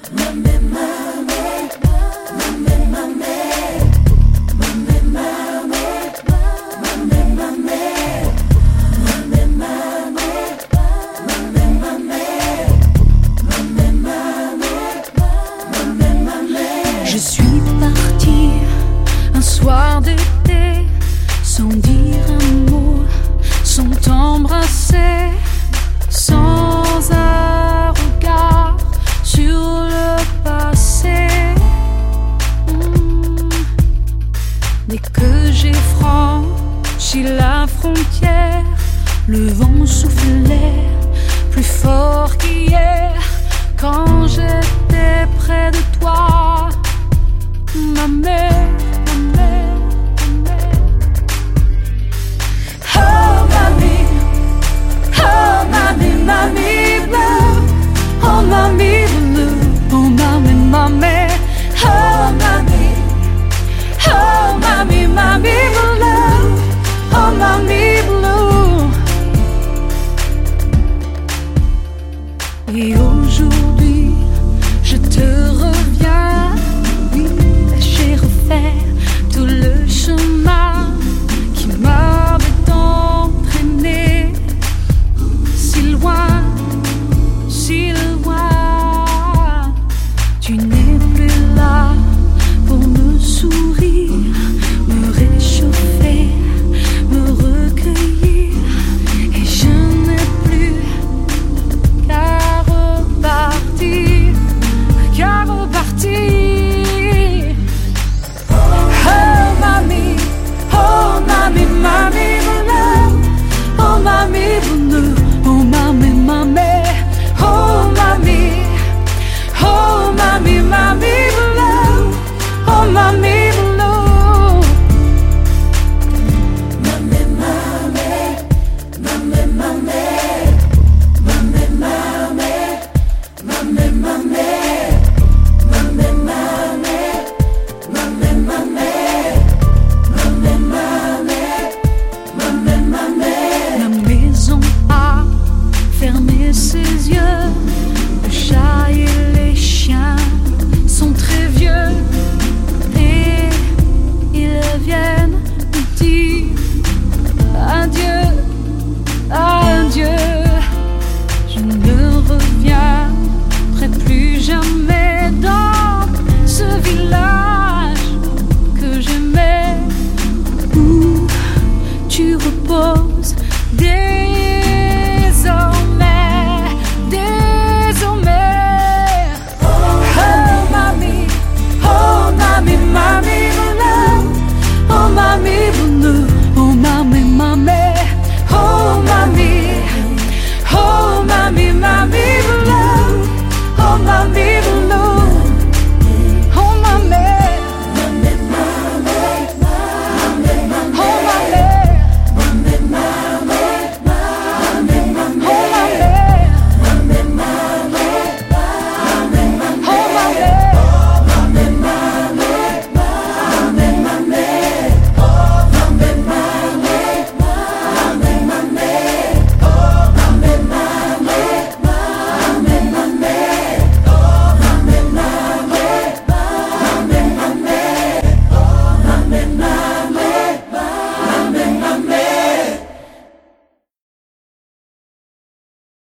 Je suis partie un soir d'été sans dire un mot, sans t'embrasser, sans un regard sur le passé. Dès que j'ai franchi la frontière, le vent soufflait plus fort qu'hier quand j'étais près de toi. Ma mère, ma mère, ma mère. Oh mamie, oh mamie, mamie blue. Oh mamie blue, oh mamie, mamie. Oh mamie, oh mamie, mamie blue. Oh mamie blue. Et aujourd'hui, je te reviens. J'ai refait